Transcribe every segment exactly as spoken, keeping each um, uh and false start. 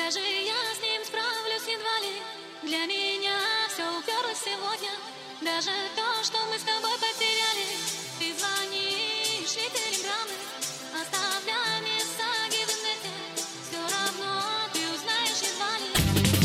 Даже я с ним справлюсь едва ли. Для меня все уперлось сегодня. Даже то, что мы с тобой потеряли. Ты звонишь и телеграммы, оставляй мессаги в инете. Все равно ты узнаешь едва ли.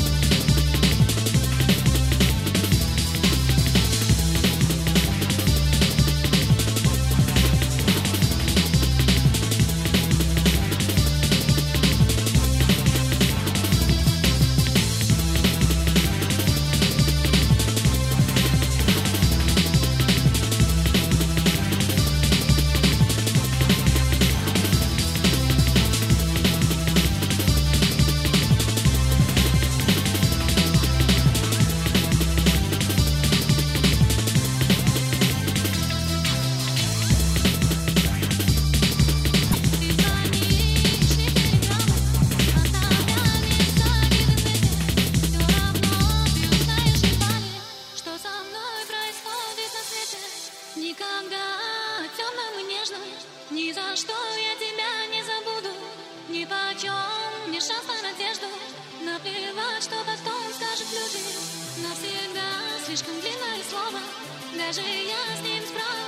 Никогда темным и нежным, ни за что я тебя не забуду. Ни почем мне шанс на надежду. Наплевать, что потом скажут люди. Навсегда слишком длинное слово. Даже я с ним справлюсь.